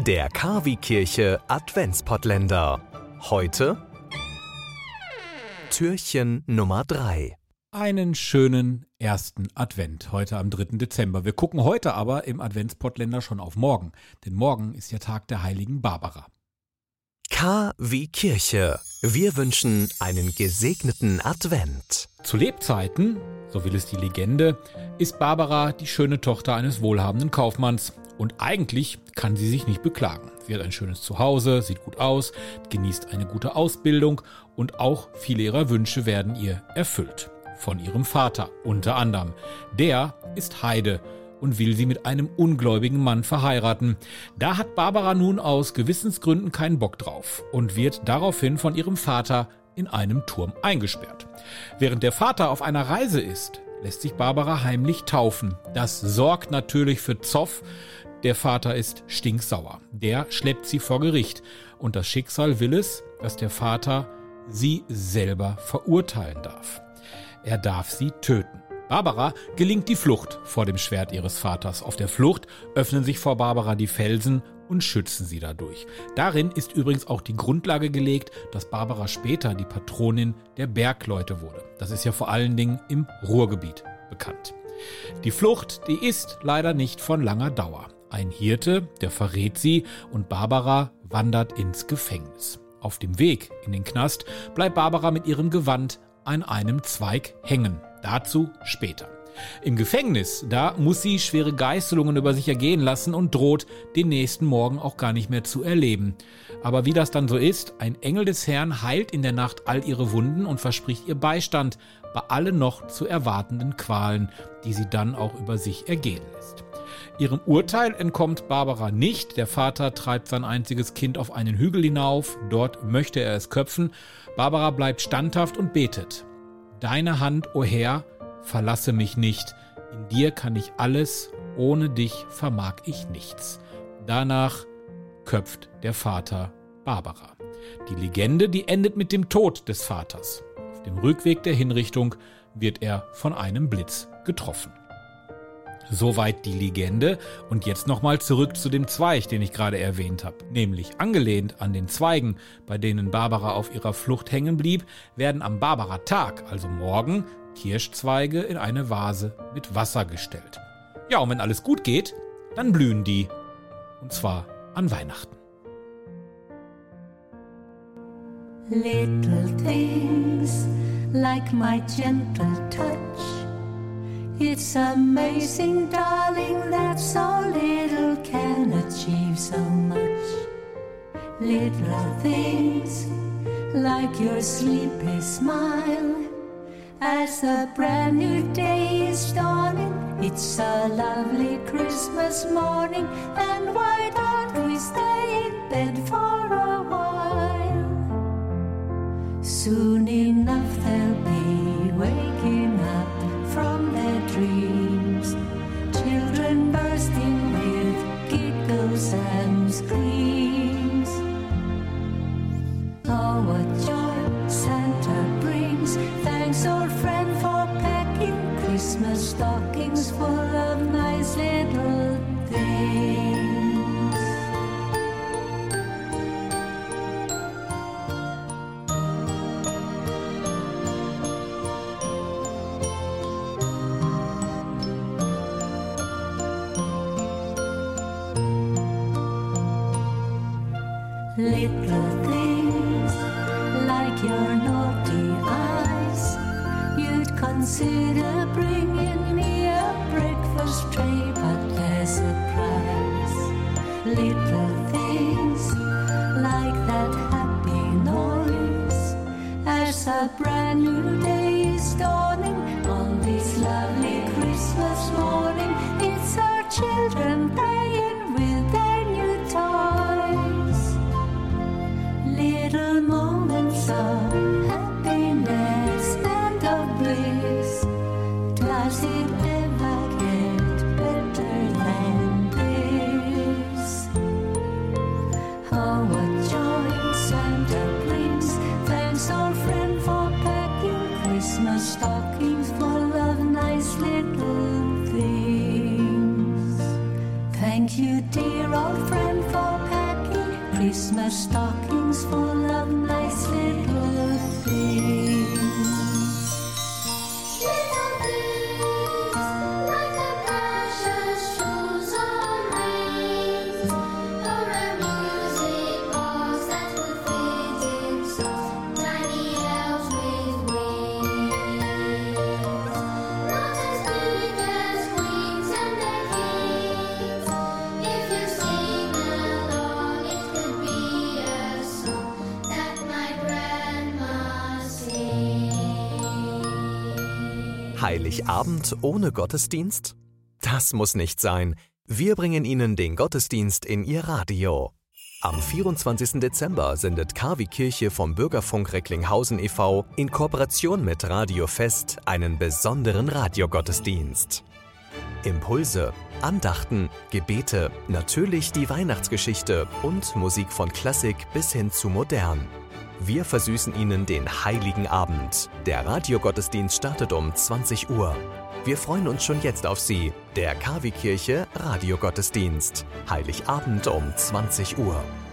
Der Kavi-Kirche Adventspottländer. Heute Türchen Nummer 3. Einen schönen ersten Advent, heute am 3. Dezember. Wir gucken heute aber im Adventspottländer schon auf morgen, denn morgen ist der Tag der heiligen Barbara. Kavi-Kirche. Wir wünschen einen gesegneten Advent. Zu Lebzeiten, so will es die Legende, ist Barbara die schöne Tochter eines wohlhabenden Kaufmanns. Und eigentlich kann sie sich nicht beklagen. Sie hat ein schönes Zuhause, sieht gut aus, genießt eine gute Ausbildung und auch viele ihrer Wünsche werden ihr erfüllt. Von ihrem Vater unter anderem. Der ist Heide und will sie mit einem ungläubigen Mann verheiraten. Da hat Barbara nun aus Gewissensgründen keinen Bock drauf und wird daraufhin von ihrem Vater in einem Turm eingesperrt. Während der Vater auf einer Reise ist, lässt sich Barbara heimlich taufen. Das sorgt natürlich für Zoff. Der Vater ist stinksauer. Der schleppt sie vor Gericht. Und das Schicksal will es, dass der Vater sie selber verurteilen darf. Er darf sie töten. Barbara gelingt die Flucht vor dem Schwert ihres Vaters. Auf der Flucht öffnen sich vor Barbara die Felsen und schützen sie dadurch. Darin ist übrigens auch die Grundlage gelegt, dass Barbara später die Patronin der Bergleute wurde. Das ist ja vor allen Dingen im Ruhrgebiet bekannt. Die Flucht, die ist leider nicht von langer Dauer. Ein Hirte, der verrät sie und Barbara wandert ins Gefängnis. Auf dem Weg in den Knast bleibt Barbara mit ihrem Gewand an einem Zweig hängen. Dazu später. Im Gefängnis, da muss sie schwere Geißelungen über sich ergehen lassen und droht, den nächsten Morgen auch gar nicht mehr zu erleben. Aber wie das dann so ist, ein Engel des Herrn heilt in der Nacht all ihre Wunden und verspricht ihr Beistand bei allen noch zu erwartenden Qualen, die sie dann auch über sich ergehen lässt. Ihrem Urteil entkommt Barbara nicht. Der Vater treibt sein einziges Kind auf einen Hügel hinauf. Dort möchte er es köpfen. Barbara bleibt standhaft und betet. Deine Hand, o Herr, verlasse mich nicht. In dir kann ich alles, ohne dich vermag ich nichts. Danach köpft der Vater Barbara. Die Legende, die endet mit dem Tod des Vaters. Auf dem Rückweg der Hinrichtung wird er von einem Blitz getroffen. Soweit die Legende und jetzt nochmal zurück zu dem Zweig, den ich gerade erwähnt habe. Nämlich angelehnt an den Zweigen, bei denen Barbara auf ihrer Flucht hängen blieb, werden am Barbara-Tag, also morgen, Kirschzweige in eine Vase mit Wasser gestellt. Ja, und wenn alles gut geht, dann blühen die. Und zwar an Weihnachten. Little things like my gentle touch. It's amazing, darling, that so little can achieve so much. Little things like your sleepy smile as the brand new day is dawning. It's a lovely Christmas morning, and why don't we stay in bed for a while? Soon enough they'll be waking up from their dreams, children bursting with giggles and screams. Oh, what joy Santa brings! Thanks, old friend, for packing Christmas stockings full of nice little things. Little things like your naughty eyes, you'd consider bringing me a breakfast tray, but there's a price. Little things like that happy noise as a brand new day is dawning on this lovely Christmas morning. It's our children playing with their new toys. Little moments of happiness and of bliss. Does it ever get better than this? Oh, what joy Santa brings. Thanks, old friend, for packing Christmas stockings full of nice little things. Thank you, dear old friend, for packing Christmas stockings full of nice little things. Little things like the precious shoes on rings, or a music box that would fit in socks, tiny elves with wings. Not as big as queens and their kings. If you sing along, it could be a song that my grandma sings. Heiligabend ohne Gottesdienst? Das muss nicht sein. Wir bringen Ihnen den Gottesdienst in Ihr Radio. Am 24. Dezember sendet KW Kirche vom Bürgerfunk Recklinghausen e.V. in Kooperation mit Radio Fest einen besonderen Radiogottesdienst. Impulse, Andachten, Gebete, natürlich die Weihnachtsgeschichte und Musik von Klassik bis hin zu modern. Wir versüßen Ihnen den Heiligen Abend. Der Radiogottesdienst startet um 20 Uhr. Wir freuen uns schon jetzt auf Sie, der KW Kirche Radiogottesdienst. Heiligabend um 20 Uhr.